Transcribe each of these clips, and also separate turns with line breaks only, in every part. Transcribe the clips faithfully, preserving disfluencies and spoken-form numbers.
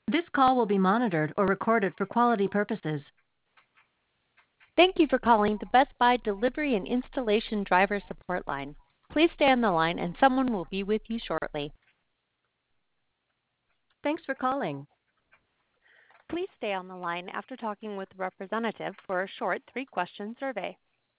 This call will be monitored or recorded for quality purposes.
Thank you for calling the Best Buy Delivery and Installation Driver Support Line. Please stay on the line and someone will be with you shortly.
Thanks for calling.
Please stay on the line after talking with a representative for a short three-question survey.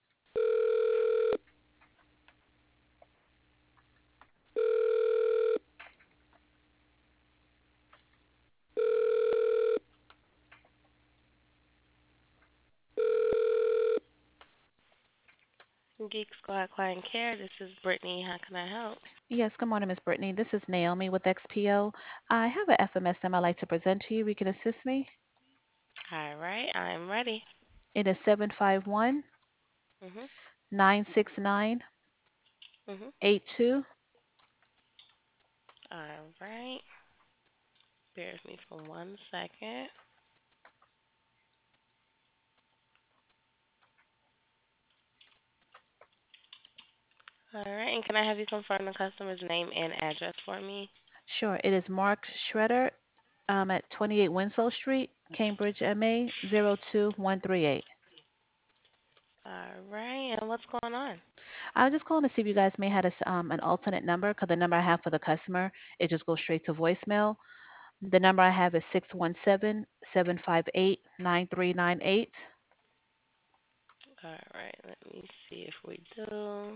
Geek Squad Client Care. This is Brittany. How can I help?
Yes, good morning, Miss Brittany. This is Naomi with X P O. I have an F M S number I'd like to present to you. You can assist me.
All right, I'm ready.
It is seven five one,
Mhm.
nine six nine,
Mhm.
eight two.
All right. Bear with me for one second. All right, and can I have you confirm the customer's name and address for me?
Sure, it is Mark Schroeder um, at twenty-eight Winslow Street, Cambridge, M A zero two one three eight.
All right, and what's going on?
I was just calling to see if you guys may have a s um, an alternate number because the number I have for the customer, it just goes straight to voicemail. The number I have is six one seven, seven five eight, nine three nine eight.
All right, let me see if we do.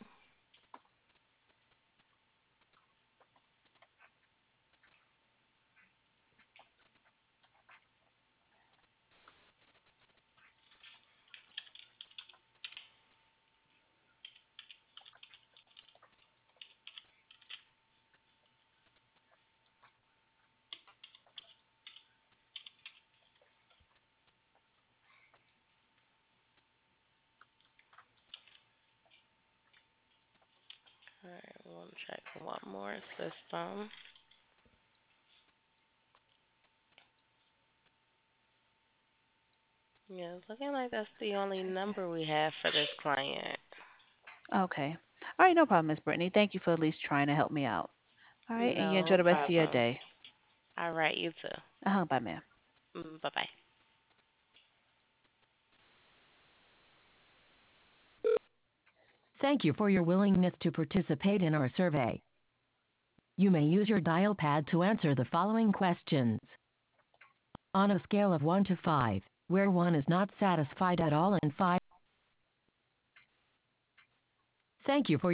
All right, we'll check one more system. Yeah, it's looking like that's the only number we have for this client.
Okay. All right, no problem, Miss Brittany. Thank you for at least trying to help me out. All right, and you enjoy
No
the rest of your
problem.
day.
All right, you too.
Uh-huh, bye, ma'am.
Mm, bye bye.
Thank you for your willingness to participate in our survey. You may use your dial pad to answer the following questions. On a scale of one to five, where one is not satisfied at all and five. Thank you for